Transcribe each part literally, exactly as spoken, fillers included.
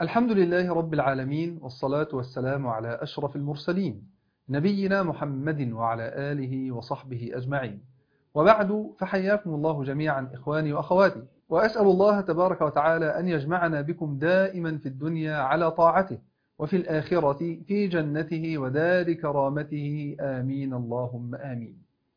الحمد لله رب العالمين، والصلاة والسلام على أشرف المرسلين نبينا محمد وعلى آله وصحبه أجمعين. وبعد، فحياكم الله جميعا إخواني وأخواتي، وأسأل الله تبارك وتعالى أن يجمعنا بكم دائما في الدنيا على طاعته، وفي الآخرة في جنته ودار كرامته، آمين اللهم آمين.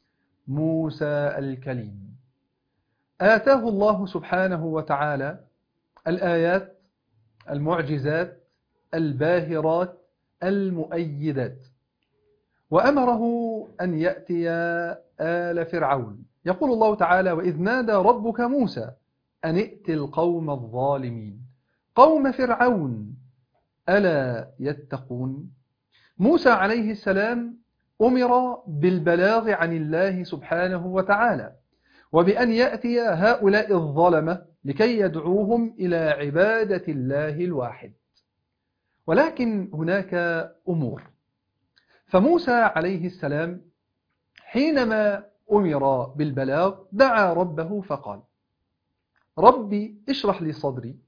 موسى الكليم آتاه الله سبحانه وتعالى الآيات المعجزات الباهرات المؤيدات، وأمره أن يأتي آل فرعون. يقول الله تعالى: وإذ نادى ربك موسى أن ائت القوم الظالمين قوم فرعون ألا يتقون. موسى عليه السلام أمر بالبلاغ عن الله سبحانه وتعالى، وبأن يأتي هؤلاء الظلمة لكي يدعوهم إلى عبادة الله الواحد. ولكن هناك أمور. فموسى عليه السلام حينما أمر بالبلاغ دعا ربه فقال: ربي اشرح لي صدري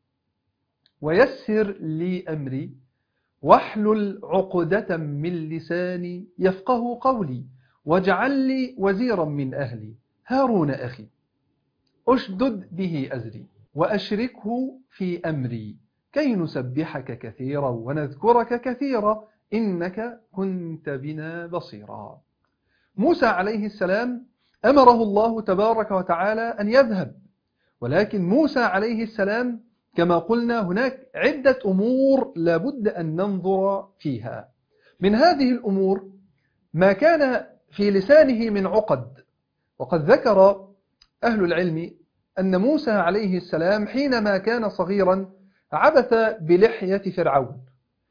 ويسر لي أمري واحلل عقدة من لساني يفقه قولي واجعل لي وزيرا من أهلي هارون أخي أشدد به أزري وأشركه في أمري كي نسبحك كثيرا ونذكرك كثيرا إنك كنت بنا بصيرا. موسى عليه السلام أمره الله تبارك وتعالى أن يذهب، ولكن موسى عليه السلام كما قلنا هناك عدة أمور لابد أن ننظر فيها. من هذه الأمور ما كان في لسانه من عقد. وقد ذكر أهل العلم أن موسى عليه السلام حينما كان صغيرا عبث بلحية فرعون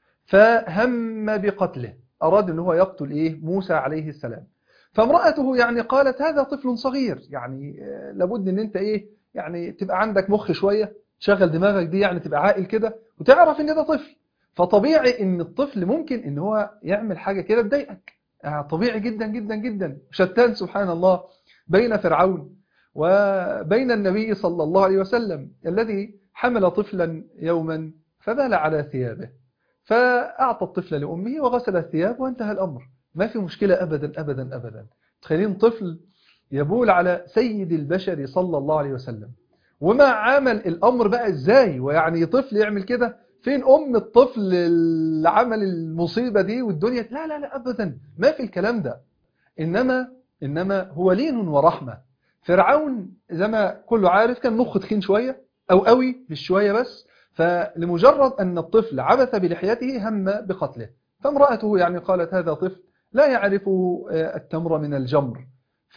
فهم بقتله، أراد أنه يقتل إيه موسى عليه السلام. فامرأته يعني قالت: هذا طفل صغير، يعني لابد أن أنت إيه يعني تبقى عندك مخ شوية، تشغل دماغك دي، يعني تبقى عاقل كده وتعرف أن ده طفل. فطبيعي أن الطفل ممكن أن هو يعمل حاجة كده تضايقك، طبيعي جدا جدا جدا. شتان سبحان الله بين فرعون وبين النبي صلى الله عليه وسلم الذي حمل طفلا يوما فبال على ثيابه، فأعطى الطفل لأمه وغسل الثياب وانتهى الأمر، ما في مشكلة أبدا أبدا أبدا. تخيلين طفل يبول على سيد البشر صلى الله عليه وسلم، وما عمل الأمر بقى إزاي؟ ويعني طفل يعمل كده؟ فين أم الطفل اللي عمل المصيبة دي والدنيا؟ لا لا لا أبدا، ما في الكلام ده. إنما إنما هو لين ورحمة. فرعون زي ما كله عارف كان مخه تخين شوية أو قوي مش شوية بس، فلمجرد أن الطفل عبث بلحيته هم بقتله. فامرأته يعني قالت: هذا طفل لا يعرف التمر من الجمر.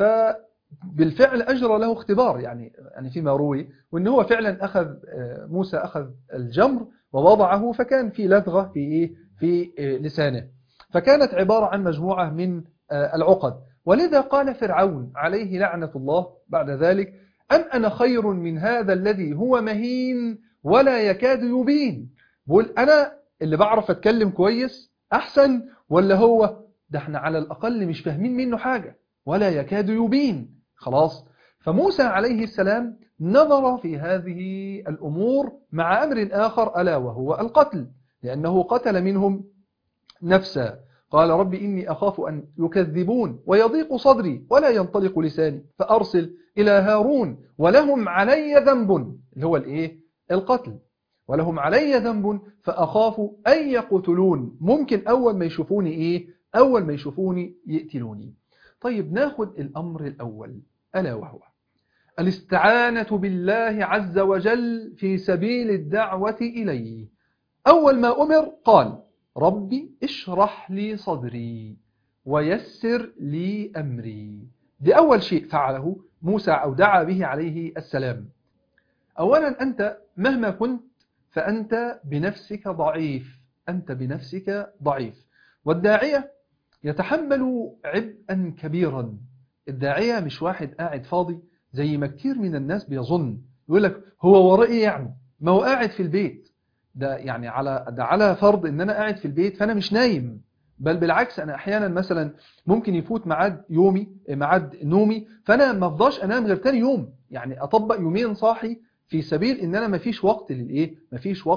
فبالفعل أجرى له اختبار، يعني يعني فيما روي، وأن هو فعلا أخذ موسى أخذ الجمر ووضعه، فكان في لدغة في في لسانه، فكانت عبارة عن مجموعة من العقد. ولذا قال فرعون عليه لعنة الله بعد ذلك: أم أنا خير من هذا الذي هو مهين ولا يكاد يبين. بقول أنا اللي بعرف أتكلم كويس أحسن، ولا هو ده احنا على الأقل مش فاهمين منه حاجة ولا يكاد يبين. خلاص. فموسى عليه السلام نظر في هذه الأمور مع أمر آخر ألا وهو القتل، لأنه قتل منهم نفسا. قال: رب إني أخاف أن يكذبون ويضيق صدري ولا ينطلق لساني فأرسل إلى هارون ولهم علي ذنب، اللي هو الإيه؟ القتل. ولهم علي ذنب فأخاف أن يقتلون. ممكن أول ما يشوفوني إيه؟ أول ما يشوفوني يقتلوني. طيب ناخد الأمر الأول ألا وهو الاستعانة بالله عز وجل في سبيل الدعوة إليه. أول ما أمر قال: ربي اشرح لي صدري ويسر لي أمري. دي أول شيء فعله موسى أو دعا به عليه السلام. أولا أنت مهما كنت فأنت بنفسك ضعيف، أنت بنفسك ضعيف، والداعية يتحمل عبئا كبيرا. الداعية مش واحد قاعد فاضي زي ما كتير من الناس بيظن، يقول لك هو ورائي، يعني ما هو قاعد في البيت. ده يعني على ده على فرض ان انا قاعد في البيت فانا مش نايم، بل بالعكس انا احيانا مثلا ممكن يفوت ميعاد يومي ميعاد نومي فانا ما افضاش انام غير تاني يوم، يعني اطبق يومين صاحي في سبيل ان انا ما فيش وقت للايه ما فيش وقت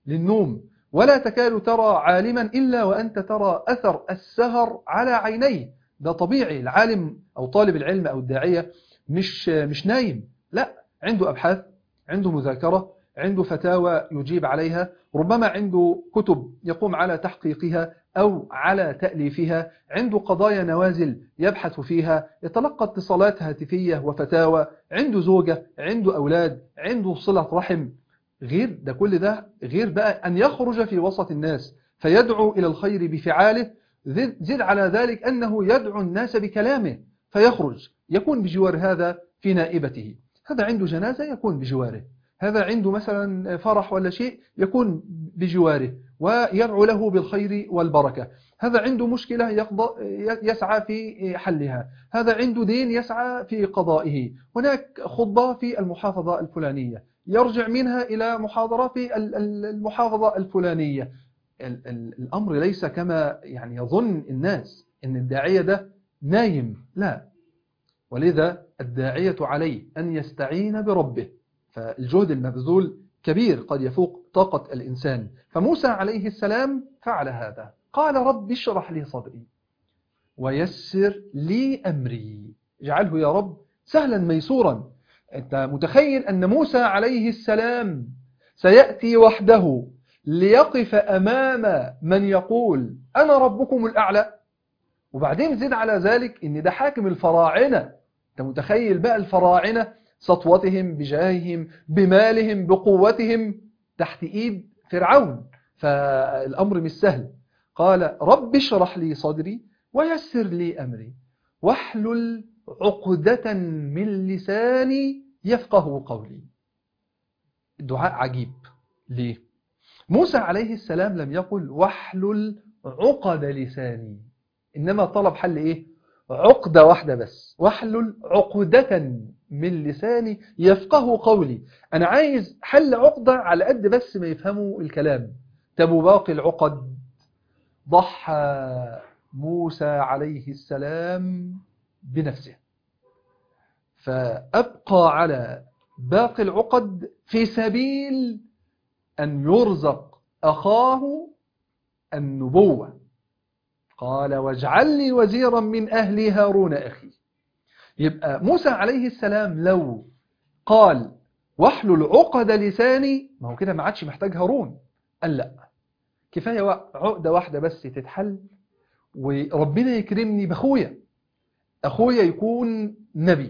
للنوم، ولا تكاد ترى عالما إلا وأنت ترى أثر السهر على عينيه. ده طبيعي، العالم أو طالب العلم أو الداعية مش مش نايم، لا، عنده أبحاث، عنده مذاكرة، عنده فتاوى يجيب عليها، ربما عنده كتب يقوم على تحقيقها أو على تأليفها، عنده قضايا نوازل يبحث فيها، يتلقى اتصالات هاتفية وفتاوى، عنده زوجة، عنده أولاد، عنده صلة رحم. غير ده كل ده، غير بقى أن يخرج في وسط الناس فيدعو إلى الخير بفعاله، زد على ذلك أنه يدعو الناس بكلامه، فيخرج يكون بجوار هذا في نائبته، هذا عنده جنازة يكون بجواره، هذا عنده مثلا فرح ولا شيء يكون بجواره ويدعو له بالخير والبركة، هذا عنده مشكلة يقضى يسعى في حلها، هذا عنده دين يسعى في قضائه، هناك خطبة في المحافظة الفلانية يرجع منها إلى محاضرة في المحافظة الفلانية. الأمر ليس كما يعني يظن الناس إن الداعية ده نايم، لا، ولذا الداعية عليه أن يستعين بربه، فالجهد المبذول كبير قد يفوق طاقة الإنسان. فموسى عليه السلام فعل هذا، قال رب اشرح لي صدري ويسر لي أمري، اجعله يا رب سهلا ميسورا. أنت متخيل أن موسى عليه السلام سيأتي وحده ليقف أمام من يقول أنا ربكم الأعلى، وبعدين زد على ذلك إن ده حاكم الفراعنة. أنت متخيل بقى الفراعنة سطوتهم بجاههم بمالهم بقوتهم تحت إيد فرعون، فالأمر مش سهل. قال رب اشرح لي صدري ويسر لي أمري واحلل عقدة من لساني يفقه قولي. دعاء عجيب. ليه؟ موسى عليه السلام لم يقل واحلل عقد لساني، إنما طلب حل إيه؟ عقدة واحدة بس، واحلل عقدة من لساني يفقه قولي. أنا عايز حل عقدة على قد بس ما يفهموا الكلام. تبو باقي العقد ضحى موسى عليه السلام بنفسه، فأبقى على باقي العقد في سبيل أن يرزق أخاه النبوة. قال واجعل لي وزيرا من أهلي هارون أخي. يبقى موسى عليه السلام لو قال واحلل عقد لساني، ما هو كده ما عادش محتاج هارون، قال لا، كفاية عقدة واحدة بس تتحل وربنا يكرمني بأخويا، أخويا يكون نبي،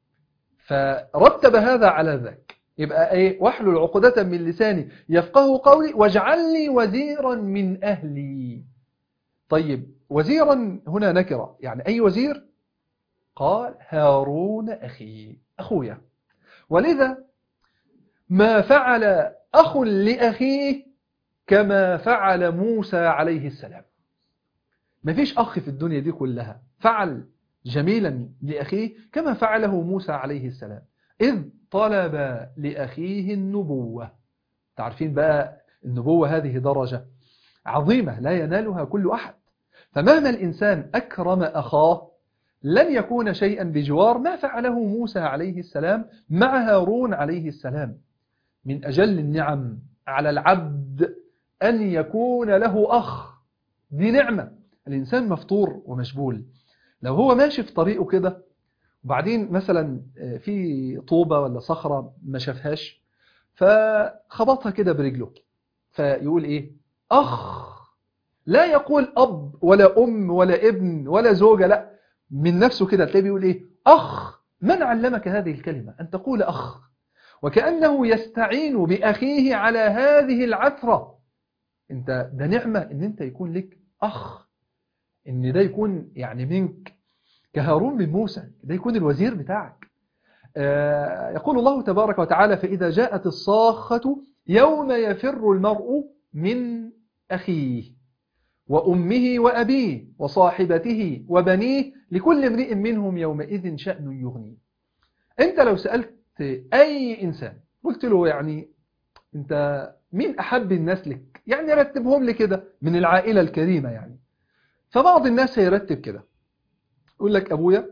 فرتب هذا على ذاك. يبقى ايه؟ واحلل عقدة من لساني يفقه قولي واجعل لي وزيرا من أهلي. طيب وزيرا هنا نكرة، يعني أي وزير؟ قال هارون أخي، أخويا. ولذا ما فعل أخ لأخيه كما فعل موسى عليه السلام. ما فيش أخ في الدنيا دي كلها فعل جميلا لأخيه كما فعله موسى عليه السلام، إذ طلب لأخيه النبوة. تعرفين بقى النبوة هذه درجة عظيمة لا ينالها كل أحد، فمهما الإنسان أكرم أخاه لن يكون شيئا بجوار ما فعله موسى عليه السلام مع هارون عليه السلام. من أجل النعم على العبد أن يكون له أخ، دي نعمة. الإنسان مفطور ومشبول، لو هو ماشي في طريقه كده وبعدين مثلا في طوبة ولا صخرة ما شافهاش فخبطها كده برجله، فيقول إيه؟ أخ. لا يقول أب ولا أم ولا ابن ولا زوجة، لا، من نفسه كده تلاقيه بيقول إيه؟ أخ. من علمك هذه الكلمة أن تقول أخ؟ وكأنه يستعين بأخيه على هذه العثرة. انت ده نعمة ان انت يكون لك أخ، ان ده يكون يعني منك كهارون من موسى، ده يكون الوزير بتاعك. آه يقول الله تبارك وتعالى فإذا جاءت الصاخة يوم يفر المرء من أخيه وأمه وأبيه وصاحبته وبنيه لكل امرئ منهم يومئذ شأن يغنيه. انت لو سألت أي إنسان قلت له يعني انت مين أحب الناس لك، يعني رتبهم لي كده من العائلة الكريمة يعني، فبعض الناس هيرتب كده يقول لك أبويا،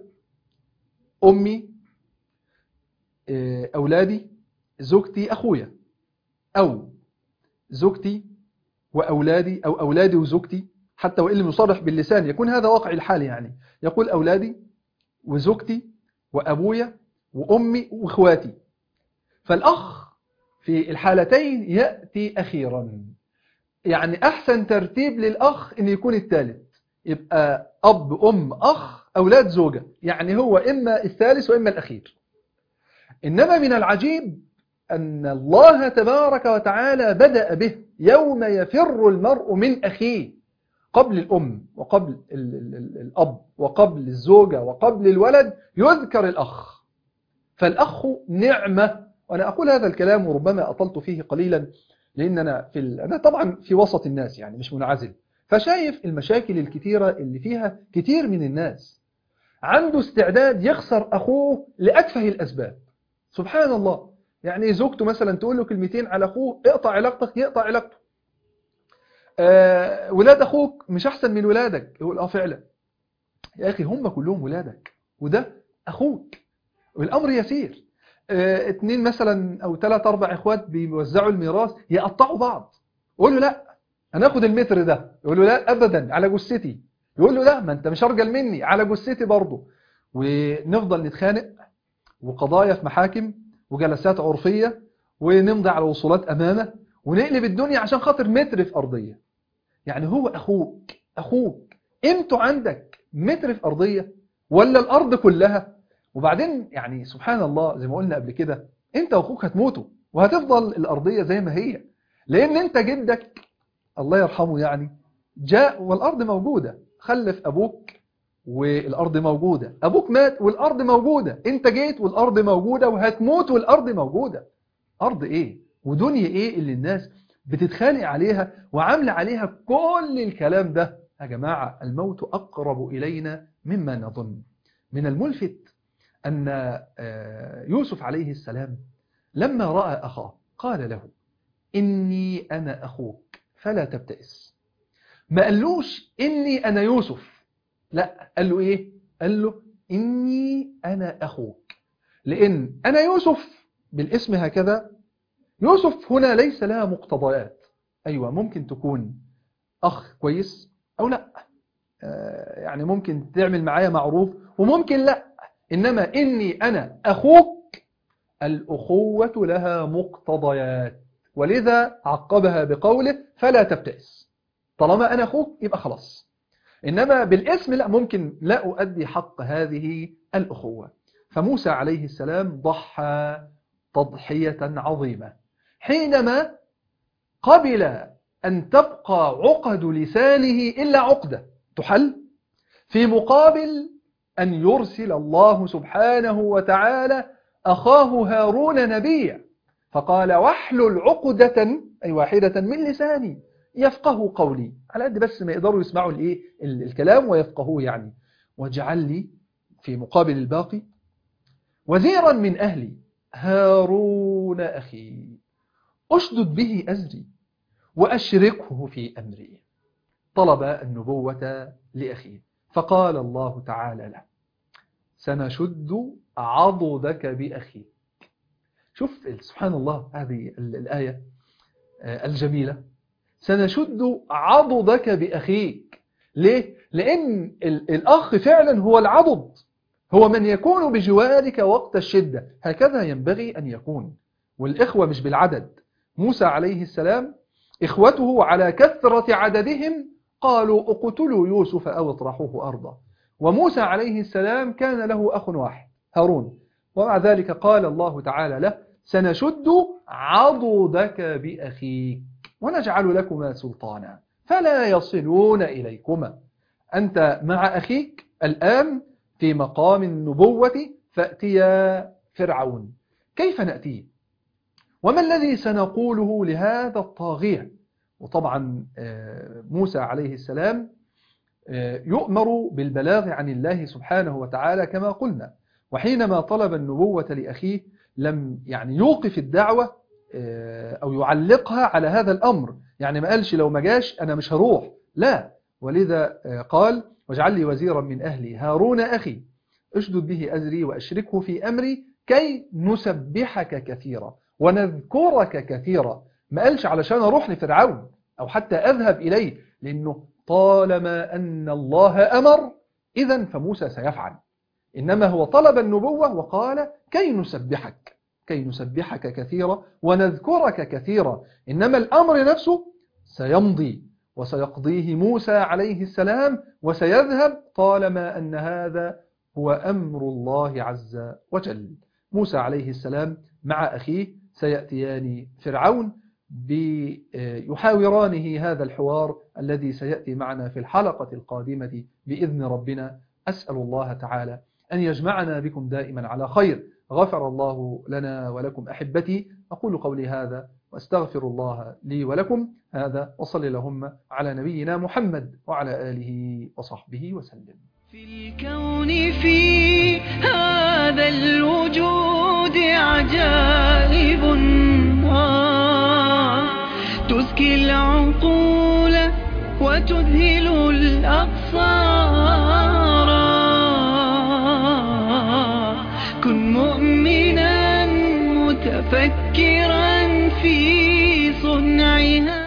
أمي، أولادي، زوجتي، أخويا، أو زوجتي وأولادي أو أولادي وزوجتي، حتى وإن لم يصرح باللسان يكون هذا واقع الحال، يعني يقول أولادي وزوجتي وأبويا وأمي وإخواتي. فالأخ في الحالتين يأتي أخيرا، يعني أحسن ترتيب للأخ إن يكون الثالث، يبقى أب أم أخ أولاد زوجة، يعني هو إما الثالث وإما الأخير. إنما من العجيب أن الله تبارك وتعالى بدأ به يوم يفر المرء من أخيه، قبل الأم وقبل ال ال ال الأب وقبل الزوجة وقبل الولد يذكر الأخ. فالأخ نعمة، وأنا أقول هذا الكلام وربما أطلت فيه قليلا، لأن أنا, في ال... أنا طبعا في وسط الناس، يعني مش منعزل، فشايف المشاكل الكثيرة اللي فيها كثير من الناس عنده استعداد يخسر أخوه لأتفه الأسباب. سبحان الله، يعني زوجته مثلا تقول له كلمتين على أخوه اقطع علاقتك، يقطع علاقته. آه ولاد أخوك مش أحسن من ولادك، يقول آه فعلا يا أخي هم كلهم ولادك وده أخوك، والأمر يسير. اه اتنين مثلا أو ثلاث أربع إخوات بيوزعوا الميراث يقطعوا بعض، يقول له لا هناخد المتر ده، يقول له لا أبدا على جثتي، يقول له لا ما أنت مش أرجل مني على جثتي برضه، ونفضل نتخانق وقضايا في محاكم وجلسات عرفية ونمضي على وصولات أمامه ونقلب الدنيا عشان خاطر متر في أرضية. يعني هو أخوك أخوك قيمته عندك متر في أرضية ولا الأرض كلها؟ وبعدين يعني سبحان الله زي ما قلنا قبل كده، أنت وأخوك هتموتوا وهتفضل الأرضية زي ما هي، لأن أنت جدك الله يرحمه يعني جاء والأرض موجودة، خلف أبوك والأرض موجودة، أبوك مات والأرض موجودة، أنت جيت والأرض موجودة وهتموت والأرض موجودة. أرض إيه ودنيا إيه اللي الناس بتتخانق عليها وعاملة عليها كل الكلام ده؟ يا جماعة الموت أقرب إلينا مما نظن. من الملفت أن يوسف عليه السلام لما رأى أخاه قال له إني أنا أخوك فلا تبتئس. ما قالوش إني أنا يوسف، لا قال له إيه؟ قال له إني أنا أخوك، لأن أنا يوسف بالاسم هكذا، يوسف هنا ليس لها مقتضيات. أيوة ممكن تكون أخ كويس أو لا، آه يعني ممكن تعمل معايا معروف وممكن لا، إنما إني أنا أخوك الأخوة لها مقتضيات، ولذا عقبها بقوله فلا تبتئس. طالما أنا أخوك يبقى خلاص، إنما بالاسم لا، ممكن لا أؤدي حق هذه الأخوة. فموسى عليه السلام ضحى تضحية عظيمة حينما قبل أن تبقى عقد لسانه إلا عقدة تحل، في مقابل أن يرسل الله سبحانه وتعالى أخاه هارون نبيا، فقال واحلل عقدة أي واحدة من لساني يفقه قولي، على قد بس ما يقدروا يسمعوا الإيه الكلام ويفقهوه يعني. واجعل لي في مقابل الباقي وزيرا من أهلي هارون أخي أشدد به أزري وأشركه في أمري. طلب النبوة لأخيه، فقال الله تعالى له سنشد عضدك بأخيك. شوف سبحان الله هذه الآية الجميلة، سنشد عضدك بأخيك. ليه؟ لأن الأخ فعلا هو العضد، هو من يكون بجوارك وقت الشدة، هكذا ينبغي أن يكون. والإخوة مش بالعدد، موسى عليه السلام إخوته على كثرة عددهم قالوا اقتلوا يوسف أو اطرحوه أرضا، وموسى عليه السلام كان له أخ واحد هارون، ومع ذلك قال الله تعالى له سنشد عضدك بأخيك ونجعل لكما سلطانا فلا يصلون إليكما. أنت مع أخيك الآن في مقام النبوة، فأتيا فرعون، كيف نأتيه؟ وما الذي سنقوله لهذا الطاغية؟ وطبعا موسى عليه السلام يؤمر بالبلاغ عن الله سبحانه وتعالى كما قلنا، وحينما طلب النبوة لأخيه لم يعني يوقف الدعوة أو يعلقها على هذا الأمر، يعني ما قالش لو ما جاش أنا مش هروح، لا، ولذا قال واجعل لي وزيرا من أهلي هارون أخي اشدد به أزري وأشركه في أمري كي نسبحك كثيرا ونذكرك كثيرا. ما قالش علشان أروح لفرعون أو حتى أذهب إليه، لأنه طالما أن الله أمر إذن فموسى سيفعل. إنما هو طلب النبوة وقال كي نسبحك كي نسبحك كثيرا ونذكرك كثيرا. إنما الأمر نفسه سيمضي وسيقضيه موسى عليه السلام وسيذهب طالما أن هذا هو أمر الله عز وجل. موسى عليه السلام مع أخيه سيأتيان فرعون بيحاورانه هذا الحوار الذي سيأتي معنا في الحلقة القادمة بإذن ربنا. أسأل الله تعالى أن يجمعنا بكم دائما على خير. غفر الله لنا ولكم أحبتي. أقول قولي هذا وأستغفر الله لي ولكم هذا، وصل اللهم على نبينا محمد وعلى آله وصحبه وسلم. في الكون في هذا الوجود عجائب تزكي العقول وتذهل الأبصار. كن مؤمنا متفكرا في صنعها.